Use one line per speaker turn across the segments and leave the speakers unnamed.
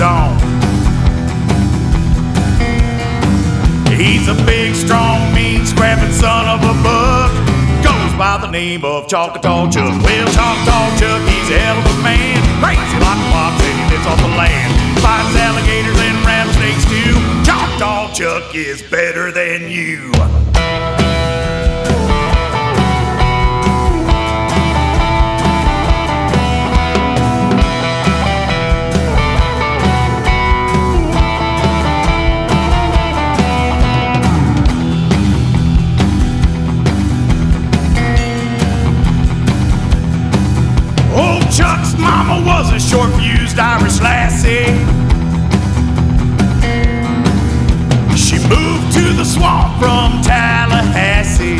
dawn. He's a big, strong, mean, scrapping son of a buck. Goes by the name of Choctaw Chuck. Well, Choctaw Chuck, he's a hell of a man. Crazy like a fox and he lives off the land. Fights alligators and rattlesnakes too. Choctaw Chuck is better than you. Chuck's mama was a short-fused Irish lassie. She moved to the swamp from Tallahassee.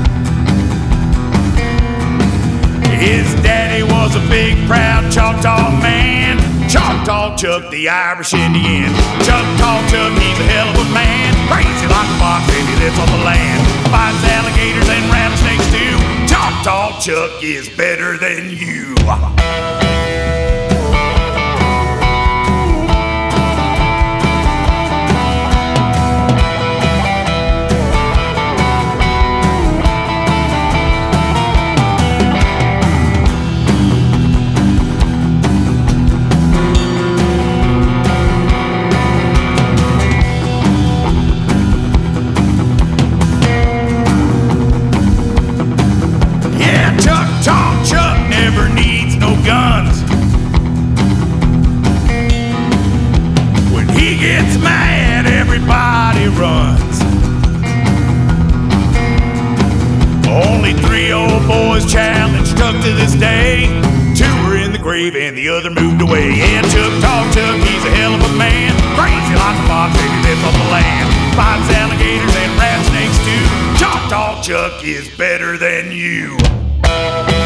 His daddy was a big, proud Choctaw man. Choctaw Chuck, the Irish Indian. Choctaw Chuck, he's a hell of a man. Crazy like a fox and he lives on the land. Fights alligators and rattlesnakes too. Choctaw Chuck is better than you. Guns. When he gets mad, everybody runs. Only 3 old boys challenged Chuck to this day. 2 are in the grave and the other moved away. Yeah, Choctaw Chuck, he's a hell of a man. Crazy like a fox and he lives on the land. Fights alligators and rattlesnakes too. Choctaw Chuck is better than you.